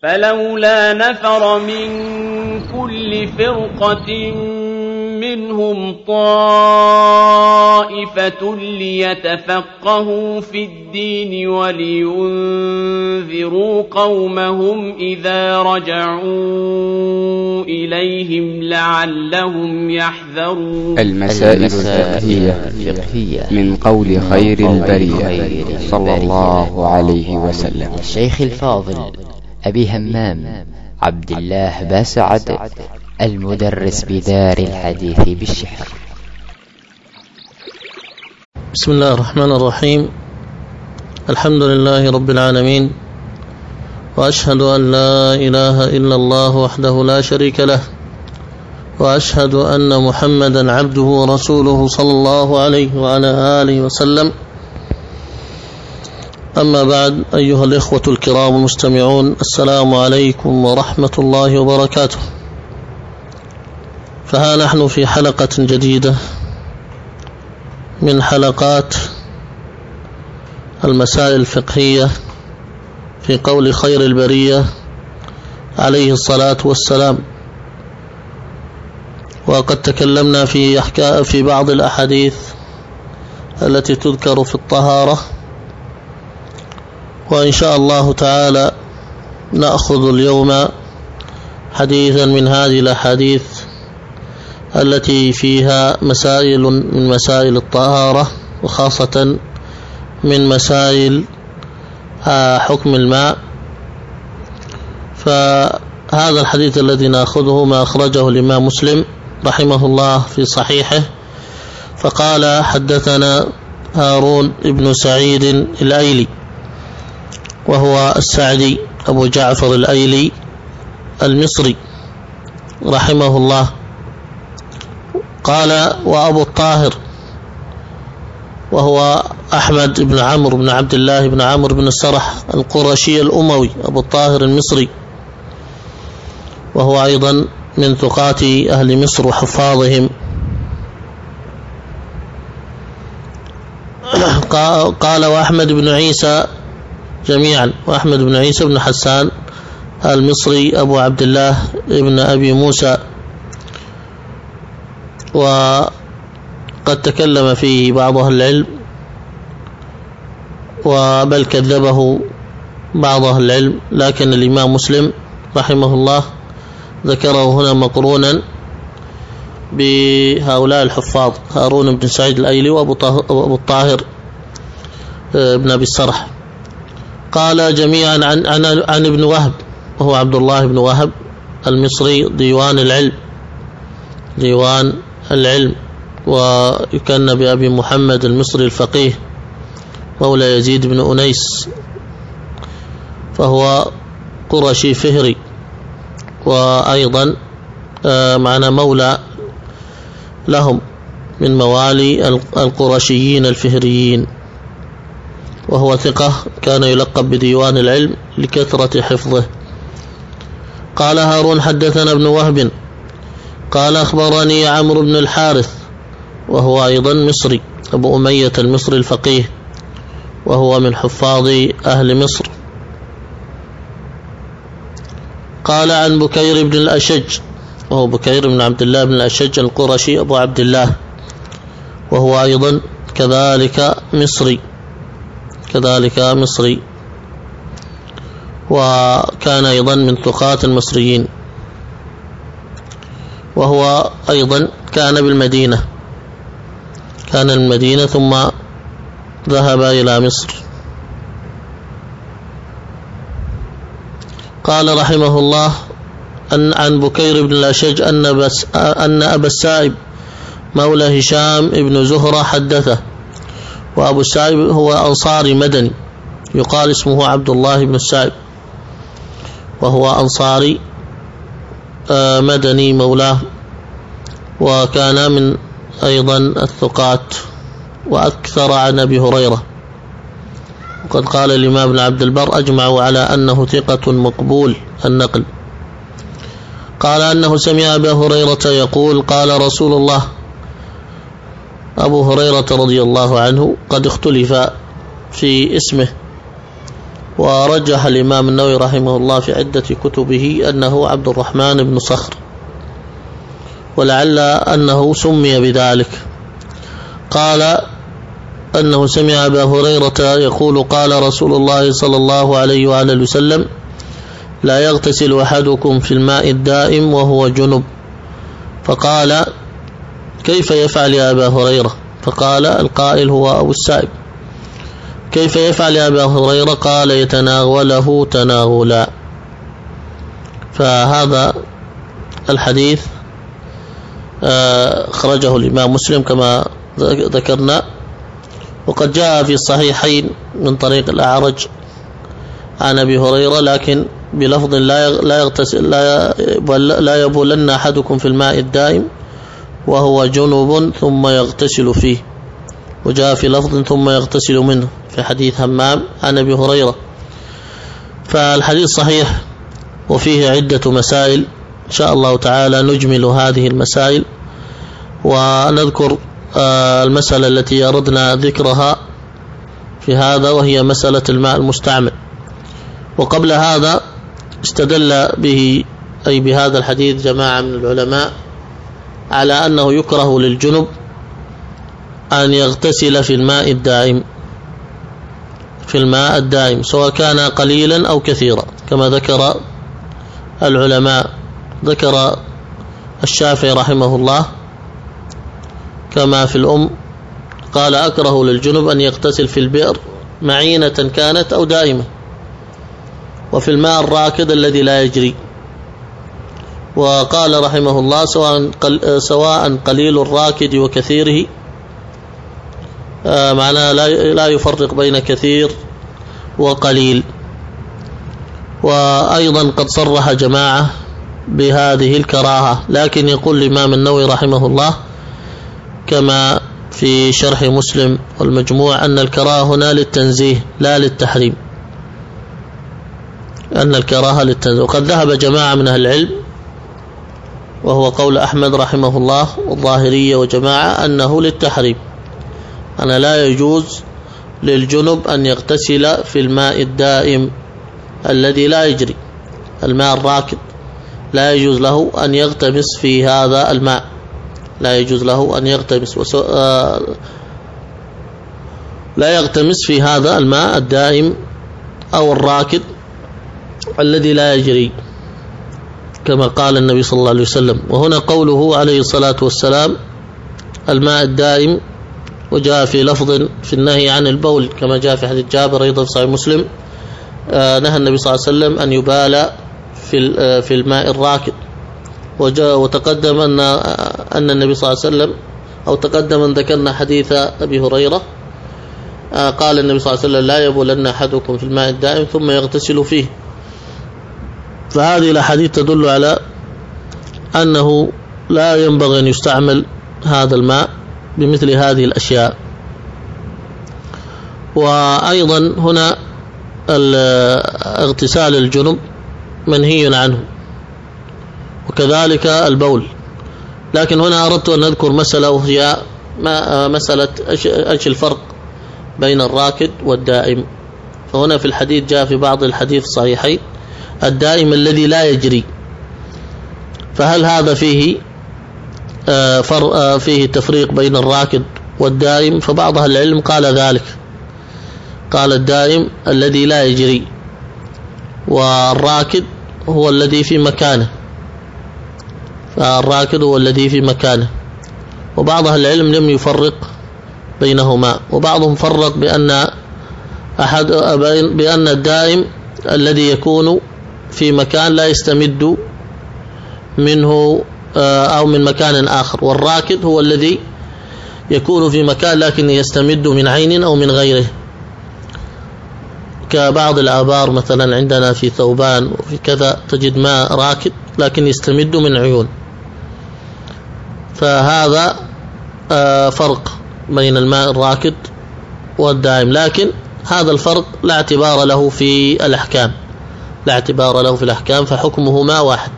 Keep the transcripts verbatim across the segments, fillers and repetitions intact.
فلولا نفر من كل فرقة منهم طائفة ليتفقهوا في الدين ولينذروا قومهم إذا رجعوا إليهم لعلهم يحذرون. المسائل الفقهية من قول خير البرية صلى الله عليه وسلم. الشيخ الفاضل أبي همام عبد الله باسعد المدرس بدار الحديث بالشحر. بسم الله الرحمن الرحيم. الحمد لله رب العالمين، وأشهد أن لا إله إلا الله وحده لا شريك له، وأشهد أن محمدا عبده ورسوله صلى الله عليه وعلى آله وسلم. أما بعد، أيها الإخوة الكرام المستمعون، السلام عليكم ورحمة الله وبركاته. فها نحن في حلقة جديدة من حلقات المسائل الفقهية في قول خير البرية عليه الصلاة والسلام. وقد تكلمنا في أحكام في بعض الأحاديث التي تذكر في الطهارة، وإن شاء الله تعالى نأخذ اليوم حديثا من هذه الأحاديث التي فيها مسائل من مسائل الطهارة، وخاصة من مسائل حكم الماء. فهذا الحديث الذي نأخذه ما أخرجه الإمام مسلم رحمه الله في صحيحه، فقال: حدثنا هارون بن سعيد الأيلي، وهو السعدي أبو جعفر الأيلي المصري رحمه الله. قال: وأبو الطاهر، وهو أحمد بن عمرو بن عبد الله بن عمرو بن السرح القرشي الأموي أبو الطاهر المصري، وهو أيضا من ثقات أهل مصر وحفاظهم. قال: وأحمد بن عيسى جميعا، وأحمد بن عيسى بن حسان المصري أبو عبد الله ابن أبي موسى، وقد تكلم فيه بعض أهل العلم، وبل كذبه بعض أهل العلم، لكن الإمام مسلم رحمه الله ذكره هنا مقرونا بهؤلاء الحفاظ: هارون بن سعيد الأيلي وأبو الطاهر بن أبي السرح. قال جميعا عن, عن, عن ابن وهب، وهو عبد الله بن وهب المصري ديوان العلم ديوان العلم ويكن بأبي محمد المصري الفقيه مولى يزيد بن أنيس، فهو قرشي فهري، وأيضا معنا مولى لهم من موالي القرشيين الفهريين، وهو ثقة كان يلقب بديوان العلم لكثرة حفظه. قال هارون: حدثنا ابن وهب قال: أخبرني عمرو بن الحارث، وهو أيضا مصري أبو أمية المصري الفقيه، وهو من حفاظ أهل مصر. قال: عن بكير بن الأشج، وهو بكير بن عبد الله بن الأشج القرشي أبو عبد الله، وهو أيضا كذلك مصري كذلك مصري وكان أيضا من ثقات المصريين، وهو أيضا كان بالمدينة كان المدينة ثم ذهب إلى مصر. قال رحمه الله أن عن بكير بن الأشج أن, بس أن أبا السائب مولى هشام بن زهرة حدثه، وأبو السائب هو أنصاري مدني يقال اسمه عبد الله بن السائب، وهو أنصاري مدني مولاه، وكان من أيضا الثقات، وأكثر عن أبي هريرة. وقد قال الإمام ابن عبد البر: أجمعوا على أنه ثقة مقبول النقل. قال أنه سمع أبا هريرة يقول: قال رسول الله. أبو هريرة رضي الله عنه قد اختلف في اسمه، ورجح الإمام النووي رحمه الله في عدة كتبه أنه عبد الرحمن بن صخر، ولعل أنه سمي بذلك. قال أنه سمع أبا هريرة يقول قال رسول الله صلى الله عليه وآله وسلم لا يغتسل أحدكم في الماء الدائم وهو جنب، فقال كيف يفعل يا أبا هريرة؟ فقال القائل هو أبو السائب. كيف يفعل يا أبا هريرة؟ قال يتناوله تناولا. فهذا الحديث أخرجه الإمام مسلم كما ذكرنا، وقد جاء في الصحيحين من طريق الأعرج عن أبي هريرة لكن بلفظ لا يغتسل لا يبولن أحدكم في الماء الدائم وهو جنوب ثم يغتسل فيه، وجاء في لفظ ثم يغتسل منه في حديث همام عن أبي هريرة. فالحديث صحيح وفيه عدة مسائل، إن شاء الله تعالى نجمل هذه المسائل ونذكر المسألة التي أردنا ذكرها في هذا، وهي مسألة الماء المستعمل. وقبل هذا استدل به أي بهذا الحديث جماعة من العلماء على أنه يكره للجنب أن يغتسل في الماء الدائم في الماء الدائم سواء كان قليلا أو كثيرا، كما ذكر العلماء. ذكر الشافعي رحمه الله كما في الأم قال أكره للجنب أن يغتسل في البئر معينة كانت أو دائمة، وفي الماء الراكد الذي لا يجري. وقال رحمه الله سواء سواء قليل الراكد وكثيره، معناه لا يفرق بين كثير وقليل. وأيضا قد صرح جماعة بهذه الكراهة، لكن يقول الإمام النووي رحمه الله كما في شرح مسلم والمجموع أن الكراهة هنا للتنزيه لا للتحريم، أن الكراهة للتنزيه. وقد ذهب جماعة من أهل العلم وهو قول أحمد رحمه الله والظاهرية وجماعة أنه للتحريم، أن لا يجوز للجنب أن يغتسل في الماء الدائم الذي لا يجري، الماء الراكد لا يجوز له أن يغتمس في هذا الماء، لا يجوز له أن يغتمس لا يغتمس في هذا الماء الدائم أو الراكد الذي لا يجري، كما قال النبي صلى الله عليه وسلم. وهنا قوله عليه الصلاة والسلام الماء الدائم، وجاء في لفظ في النهي عن البول كما جاء في حديث جابر أيضا في صحيح مسلم، نهى النبي صلى الله عليه وسلم أن يبال في في الماء الراكد. وجاء وتقدم أن أن النبي صلى الله عليه وسلم أو تقدم أن ذكرنا حديث أبي هريرة قال النبي صلى الله عليه وسلم لا يبولن أحدكم في الماء الدائم ثم يغتسل فيه. فهذه الأحاديث تدل على أنه لا ينبغي أن يستعمل هذا الماء بمثل هذه الأشياء. وأيضا هنا اغتسال الجنب منهي عنه، وكذلك البول. لكن هنا أردت أن أذكر مسألة، وهي مسألة أيش الفرق بين الراكد والدائم. فهنا في الحديث جاء في بعض الحديث الصحيحين الدائم الذي لا يجري، فهل هذا فيه فيه تفريق بين الراكد والدائم؟ فبعض أهل العلم قال ذلك، قال الدائم الذي لا يجري، والراكد هو الذي في مكانه، فالراكد هو الذي في مكانه. وبعض أهل العلم لم يفرق بينهما، وبعضهم فرق بأن أحد بأن الدائم الذي يكون في مكان لا يستمد منه أو من مكان آخر، والراكد هو الذي يكون في مكان لكن يستمد من عين أو من غيره، كبعض الآبار مثلا عندنا في ثوبان وفي كذا تجد ماء راكد لكن يستمد من عيون. فهذا فرق بين الماء الراكد والدائم، لكن هذا الفرق لا اعتبار له في الأحكام، لا اعتبار له في الأحكام، فحكمهما واحد.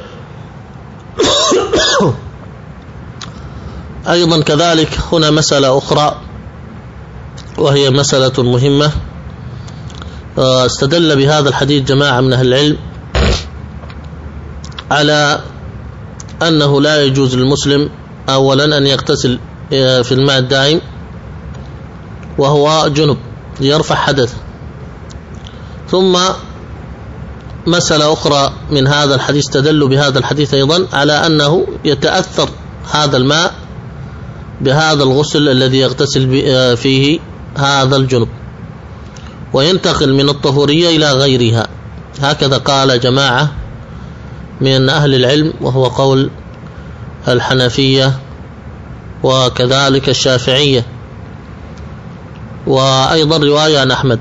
أيضا كذلك هنا مسألة أخرى وهي مسألة مهمة، استدل بهذا الحديث جماعة من أهل العلم على أنه لا يجوز للمسلم أولا أن يغتسل في الماء الدائم وهو جنب ليرفع حدثه. ثم مسألة أخرى من هذا الحديث استدلوا بهذا الحديث أيضا على أنه يتأثر هذا الماء بهذا الغسل الذي يغتسل فيه هذا الجنب وينتقل من الطهورية إلى غيرها. هكذا قال جماعة من أهل العلم وهو قول الحنفية وكذلك الشافعية، وأيضا رواية عن أحمد.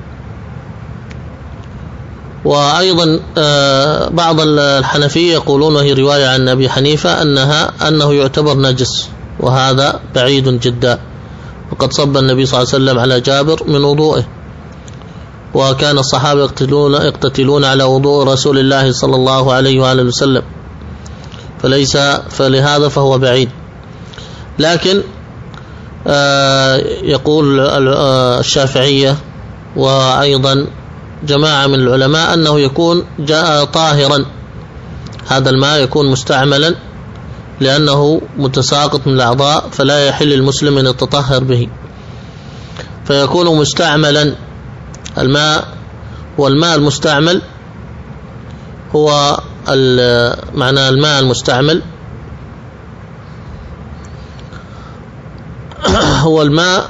وأيضا بعض الحنفية يقولون وهي رواية عن أبي حنيفة أنها أنه يعتبر نجس، وهذا بعيد جدا، وقد صب النبي صلى الله عليه وسلم على جابر من وضوئه، وكان الصحابة يقتتلون, يقتتلون على وضوء رسول الله صلى الله عليه وآله وسلم، فليس فلهذا فهو بعيد. لكن يقول الشافعية وأيضا جماعة من العلماء أنه يكون جاء طاهرا، هذا الماء يكون مستعملا لأنه متساقط من الأعضاء، فلا يحل المسلم أن يتطهر به، فيكون مستعملا الماء. والماء المستعمل هو معنى الماء المستعمل هو الماء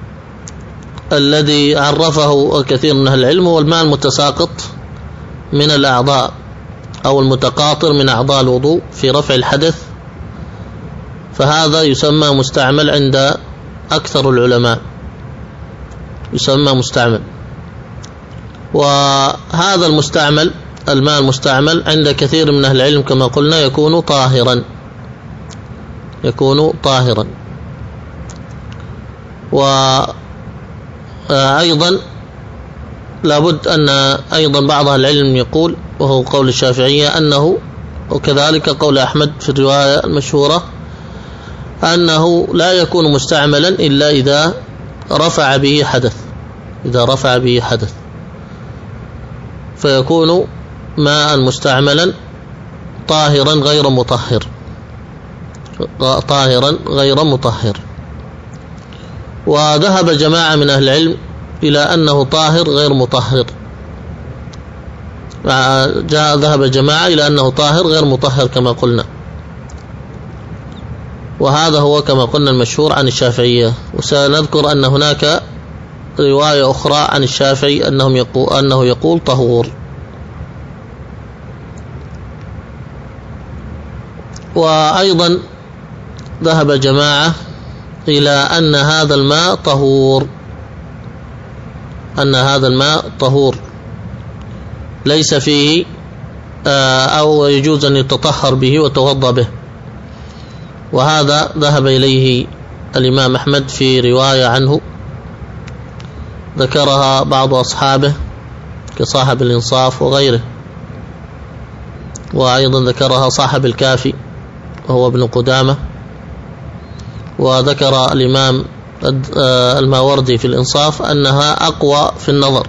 الذي عرفه كثير من أهل العلم، هو الماء المتساقط من الأعضاء أو المتقاطر من أعضاء الوضوء في رفع الحدث، فهذا يسمى مستعمل عند أكثر العلماء، يسمى مستعمل. وهذا المستعمل الماء المستعمل عند كثير من أهل العلم كما قلنا يكون طاهرا، يكون طاهرا. وأيضا لابد أن أيضا بعض أهل العلم يقول، وهو قول الشافعية أنه، وكذلك قول أحمد في الرواية المشهورة، أنه لا يكون مستعملا إلا إذا رفع به حدث، إذا رفع به حدث فيكون ماء مستعملا طاهرا غير مطهر، طاهرا غير مطهر. وذهب جماعة من أهل العلم إلى أنه طاهر غير مطهر، جاء ذهب جماعة إلى أنه طاهر غير مطهر كما قلنا، وهذا هو كما قلنا المشهور عن الشافعية. وسنذكر أن هناك رواية أخرى عن الشافعي أنهم يقول أنه يقول طهور. وأيضا ذهب جماعة إلى أن هذا الماء طهور، أن هذا الماء طهور ليس فيه أو يجوز أن يتطهر به وتوضأ به، وهذا ذهب إليه الإمام أحمد في رواية عنه ذكرها بعض أصحابه كصاحب الإنصاف وغيره، وأيضا ذكرها صاحب الكافي وهو ابن قدامة، وذكر الإمام الماوردي في الإنصاف أنها أقوى في النظر.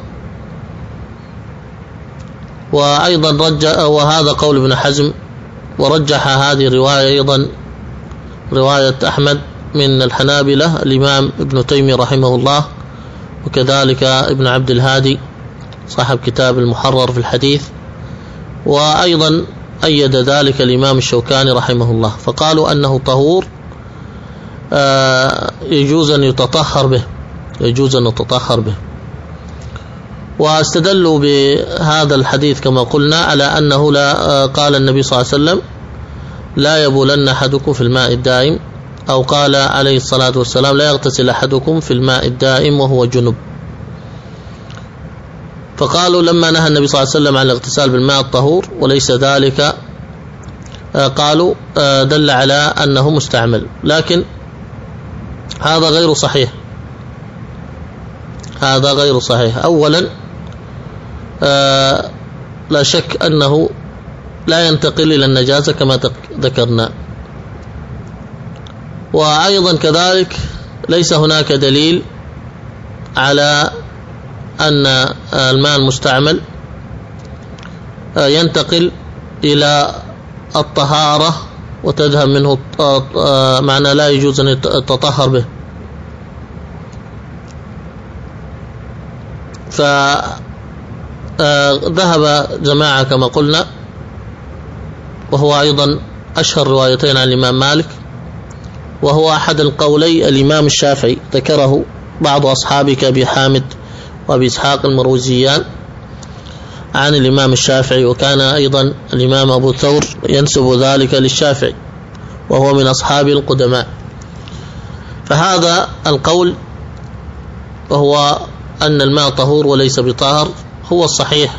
وأيضا رجع، وهذا قول ابن حزم، ورجح هذه الرواية أيضا رواية أحمد من الحنابلة الإمام ابن تيمية رحمه الله، وكذلك ابن عبد الهادي صاحب كتاب المحرر في الحديث، وأيضا أيد ذلك الإمام الشوكاني رحمه الله، فقالوا أنه طهور يجوز أن يتطهر به، يجوز أن يتطهر به. واستدلوا بهذا الحديث كما قلنا على أنه لا، قال النبي صلى الله عليه وسلم لا يبولن أحدكم في الماء الدائم، أو قال عليه الصلاة والسلام لا يغتسل أحدكم في الماء الدائم وهو جنب. فقالوا لما نهى النبي صلى الله عليه وسلم عن الاغتسال بالماء الطهور وليس ذلك، قالوا دل على أنه مستعمل، لكن هذا غير صحيح، هذا غير صحيح. أولا لا شك أنه لا ينتقل إلى النجاسة كما ذكرنا، وأيضا كذلك ليس هناك دليل على أن الماء المستعمل ينتقل إلى الطهارة وتذهب منه، معنى لا يجوز أن يتطهر به. فذهب جماعة كما قلنا، وهو أيضا أشهر روايتين عن الإمام مالك، وهو أحد القولي الإمام الشافعي، ذكره بعض أصحابه كأبي حامد وأبي إسحاق المروزيان عن الإمام الشافعي، وكان أيضا الإمام أبو ثور ينسب ذلك للشافعي وهو من أصحاب القدماء. فهذا القول وهو أن الماء طهور وليس بطاهر هو الصحيح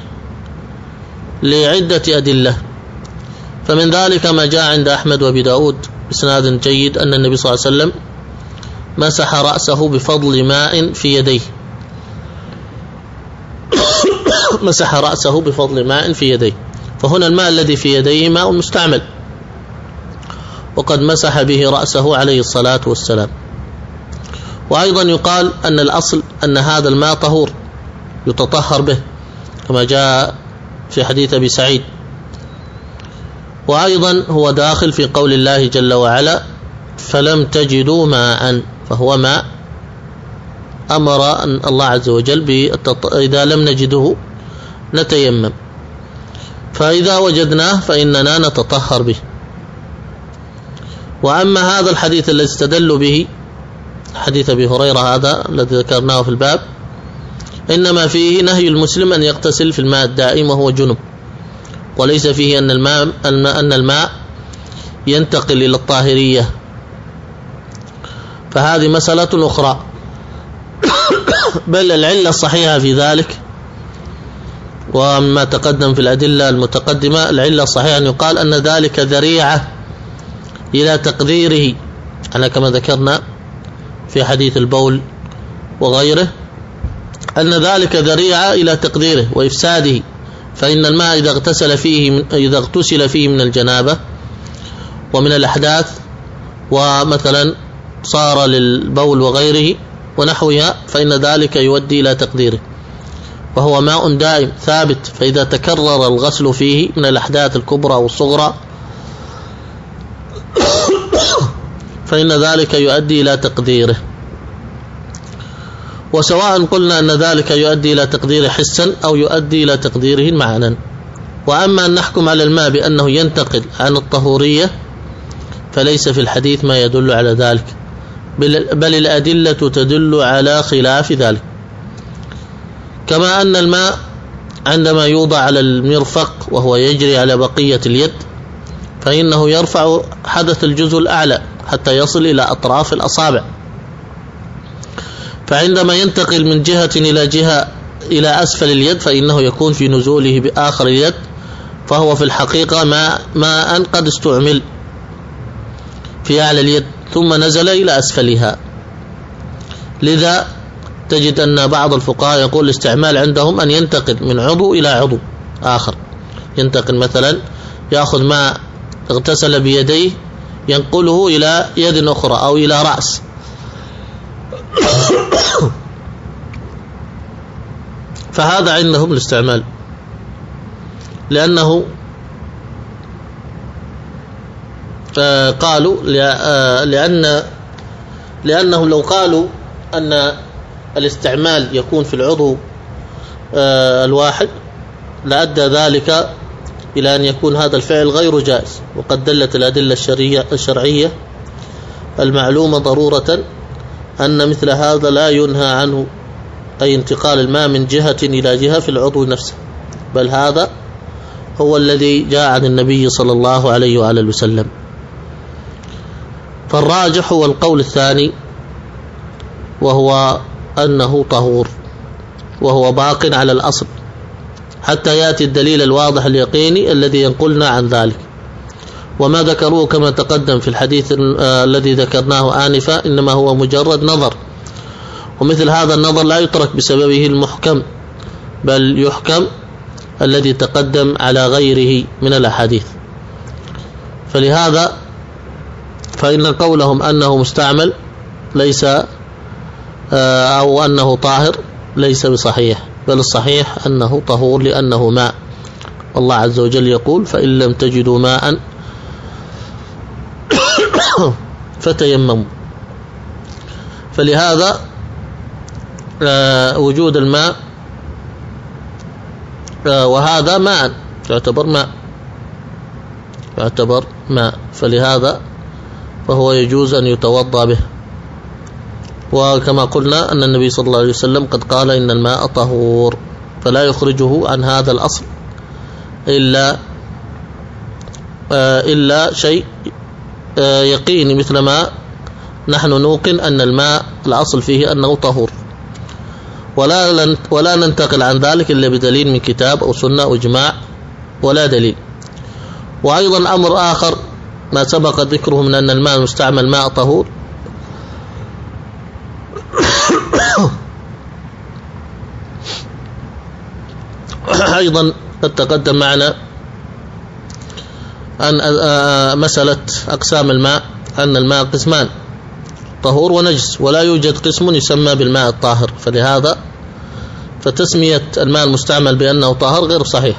لعدة أدلة. فمن ذلك ما جاء عند أحمد وأبي داود بإسناد جيد أن النبي صلى الله عليه وسلم مسح رأسه بفضل ماء في يديه مسح رأسه بفضل ماء في يديه، فهنا الماء الذي في يديه ماء مستعمل، وقد مسح به رأسه عليه الصلاة والسلام. وأيضا يقال أن الأصل أن هذا الماء طهور يتطهر به كما جاء في حديث أبي سعيد. وأيضا هو داخل في قول الله جل وعلا فلم تجدوا ماء، فهو ماء أمر أن الله عز وجل بالتط... إذا لم نجده نتيمم، فإذا وجدناه فإننا نتطهر به. وأما هذا الحديث الذي استدلوا به حديث أبي هريرة هذا الذي ذكرناه في الباب، إنما فيه نهي المسلم أن يغتسل في الماء الدائم وهو جنب، وليس فيه أن الماء, أن الماء ينتقل إلى الطاهرية، فهذه مسألة أخرى. بل العلة الصحيحة في ذلك وما تقدم في الأدلة المتقدمة، العلة الصحيحة أن يقال أن ذلك ذريعة إلى تقديره، أنا كما ذكرنا في حديث البول وغيره أن ذلك ذريعة إلى تقديره وإفساده. فإن الماء إذا اغتسل فيه إذا اغتسل فيه من الجنابة ومن الأحداث، ومثلا صار للبول وغيره ونحوها، فإن ذلك يؤدي إلى تقديره، وهو ماء دائم ثابت. فإذا تكرر الغسل فيه من الأحداث الكبرى والصغرى فإن ذلك يؤدي إلى تقديره. وسواء قلنا أن ذلك يؤدي إلى تقديره حسا أو يؤدي إلى تقديره معنى. وأما أن نحكم على الماء بأنه ينتقل عن الطهورية فليس في الحديث ما يدل على ذلك، بل الأدلة تدل على خلاف ذلك. كما أن الماء عندما يوضع على المرفق وهو يجري على بقية اليد فإنه يرفع حدث الجزء الأعلى حتى يصل إلى أطراف الأصابع، فعندما ينتقل من جهة إلى جهة إلى أسفل اليد فإنه يكون في نزوله بآخر اليد، فهو في الحقيقة ماء ماء قد استعمل في أعلى اليد ثم نزل إلى أسفلها. لذا تجد أن بعض الفقهاء يقول الاستعمال عندهم أن ينتقل من عضو إلى عضو آخر، ينتقل مثلا يأخذ ماء اغتسل بيديه ينقله إلى يد أخرى أو إلى رأس. فهذا عندهم الاستعمال، لأنه قالوا لأن لأنهم لو قالوا أن الاستعمال يكون في العضو الواحد لأدى ذلك إلى أن يكون هذا الفعل غير جائز. وقد دلت الأدلة الشرعية المعلومة ضرورة أن مثل هذا لا ينهى عنه، أي انتقال الماء من جهة إلى جهة في العضو نفسه، بل هذا هو الذي جاء عن النبي صلى الله عليه وآله وسلم. فالراجح هو القول الثاني، وهو أنه طهور وهو باق على الأصل حتى يأتي الدليل الواضح اليقيني الذي ينقلنا عن ذلك. وما ذكروه كما تقدم في الحديث الذي ذكرناه آنفا إنما هو مجرد نظر، ومثل هذا النظر لا يترك بسببه المحكم، بل يحكم الذي تقدم على غيره من الأحاديث. فلهذا فإن قولهم أنه مستعمل ليس أو أنه طاهر ليس بصحيح. بل الصحيح أنه طهور لأنه ماء. الله عز وجل يقول فإن لم تجدوا ماء فتيمموا. فلهذا وجود الماء وهذا ماء يعتبر ماء يعتبر ماء فلهذا فهو يجوز أن يتوضأ به. وكما قلنا أن النبي صلى الله عليه وسلم قد قال إن الماء طهور، فلا يخرجه عن هذا الأصل إلا إلا شيء يقيني مثل ما نحن نوقن أن الماء الأصل فيه أنه طهور، ولا ولا ننتقل عن ذلك إلا بدليل من كتاب أو سنة أو إجماع ولا دليل. وأيضا أمر آخر ما سبق ذكره من أن الماء المستعمل ماء طهور، أيضا قد تقدم معنا أن مسألة أقسام الماء أن الماء قسمان طهور ونجس، ولا يوجد قسم يسمى بالماء الطاهر، فلهذا فتسمية الماء المستعمل بأنه طاهر غير صحيح.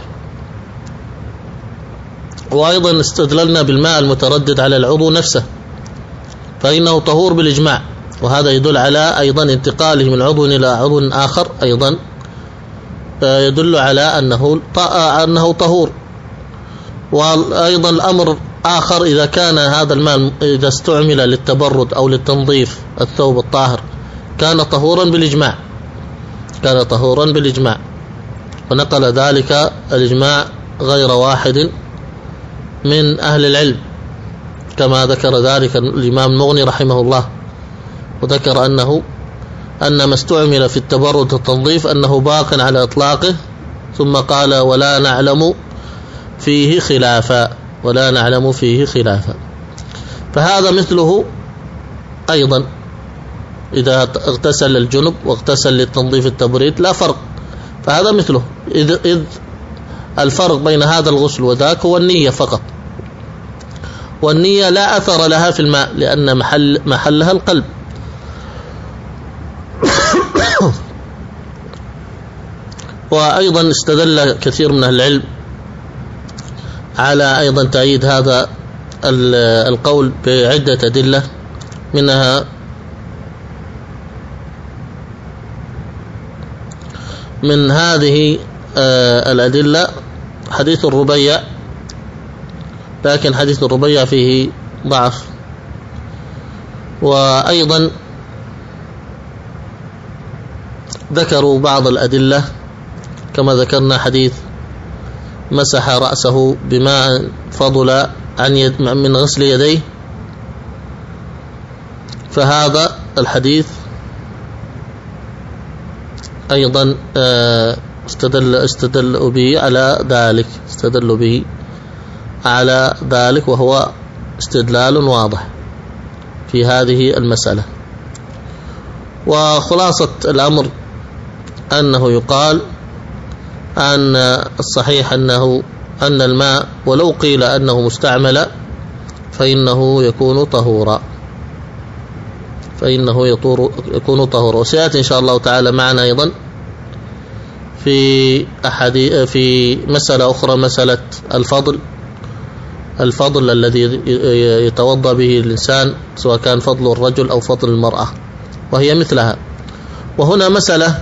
وأيضا استدللنا بالماء المتردد على العضو نفسه فإنه طهور بالإجماع، وهذا يدل على أيضا انتقاله من عضو إلى عضو آخر أيضا يدل على أنه أنه طهور. وأيضا الأمر آخر إذا كان هذا الماء إذا استعمل للتبرد أو للتنظيف الثوب الطاهر كان طهورا بالإجماع كان طهورا بالإجماع ونقل ذلك الإجماع غير واحد من أهل العلم، كما ذكر ذلك الإمام المغني رحمه الله، وذكر أنه أن ما استعمل في التبرد والتنظيف أنه باق على إطلاقه، ثم قال ولا نعلم فيه خلافا ولا نعلم فيه خلافا. فهذا مثله أيضا إذا اغتسل الجنب واغتسل للتنظيف التبريد لا فرق، فهذا مثله، إذ, إذ الفرق بين هذا الغسل وذاك هو النية فقط، والنية لا أثر لها في الماء لأن محل محلها القلب. وأيضا استدل كثير من أهل العلم على أيضا تأييد هذا القول بعدة أدلة، منها من هذه الأدلة حديث الربيع، لكن حديث الربيع فيه ضعف. وأيضا ذكروا بعض الأدلة كما ذكرنا حديث مسح رأسه بماء فضل عن يد من غسل يديه، فهذا الحديث أيضا استدل استدل به على ذلك استدل به على ذلك وهو استدلال واضح في هذه المسألة. وخلاصة الأمر أنه يقال أن الصحيح أنه أن الماء ولو قيل أنه مستعمل فإنه يكون طهورا فإنه يكون طهورا. وسيأتي إن شاء الله تعالى معنا أيضا في أحاديث في مسألة أخرى، مسألة الفضل الفضل الذي يتوضأ به الإنسان سواء كان فضل الرجل أو فضل المرأة، وهي مثلها. وهنا مسألة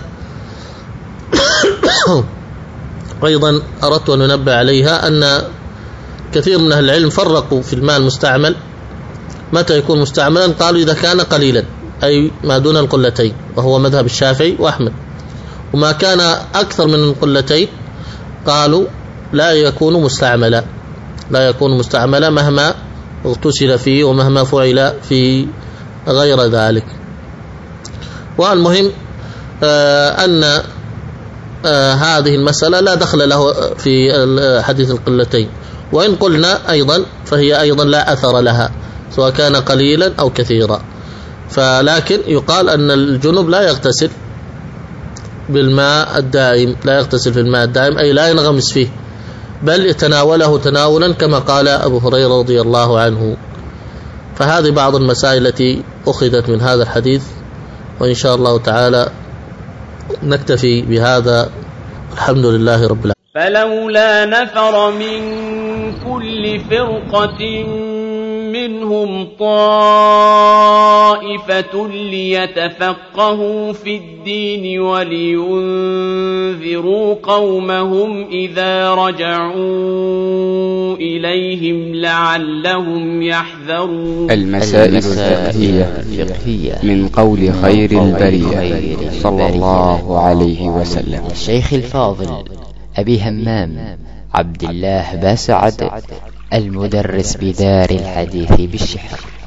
أيضا أردت أن ننبه عليها، أن كثير من أهل العلم فرقوا في الماء المستعمل متى يكون مستعملا. قالوا إذا كان قليلا أي ما دون القلتين، وهو مذهب الشافعي وأحمد. وما كان أكثر من القلتين قالوا لا يكون مستعملا لا يكون مستعملا مهما اغتسل فيه ومهما فعل في غير ذلك. والمهم أن هذه المسألة لا دخل له في حديث القلتين، وإن قلنا أيضا فهي أيضا لا أثر لها سواء كان قليلا أو كثيرا. فلكن يقال أن الجنب لا يغتسل بالماء الدائم لا يغتسل في الماء الدائم أي لا ينغمس فيه، بل يتناوله تناولا كما قال أبو هريرة رضي الله عنه. فهذه بعض المسائل التي أخذت من هذا الحديث، وإن شاء الله تعالى نكتفي بهذا. الحمد لله رب العالمين. فلولا نفر من كل فرقة منهم طائفة ليتفقهوا في الدين ولينذروا قومهم إذا رجعوا إليهم لعلهم يحذرون. المسائل الفقهية من قول خير البرية صلى الله عليه وسلم. الشيخ الفاضل أبي همام عبد الله باسعد، المدرس بدار الحديث بالشحر.